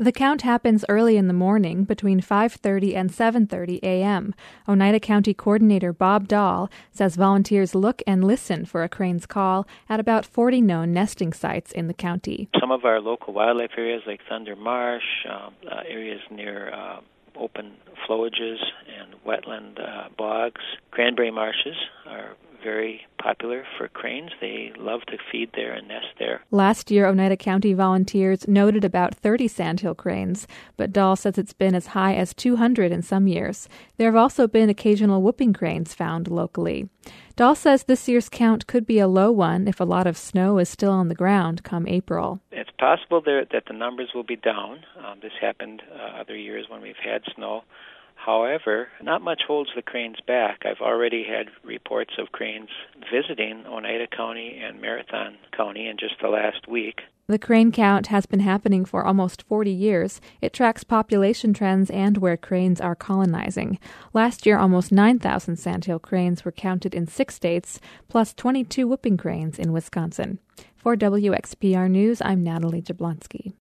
The count happens early in the morning between 5:30 and 7:30 a.m. Oneida County Coordinator Bob Dahl says volunteers look and listen for a crane's call at about 40 known nesting sites in the county. Some of our local wildlife areas like Thunder Marsh, areas near open flowages and wetland bogs, cranberry marshes are very popular for cranes. They love to feed there and nest there. Last year, Oneida County volunteers noted about 30 sandhill cranes, but Dahl says it's been as high as 200 in some years. There have also been occasional whooping cranes found locally. Dahl says this year's count could be a low one if a lot of snow is still on the ground come April. It's possible that the numbers will be down. This happened other years when we've had snow. However, not much holds the cranes back. I've already had reports of cranes visiting Oneida County and Marathon County in just the last week. The crane count has been happening for almost 40 years. It tracks population trends and where cranes are colonizing. Last year, almost 9,000 sandhill cranes were counted in 6 states, plus 22 whooping cranes in Wisconsin. For WXPR News, I'm Natalie Jablonski.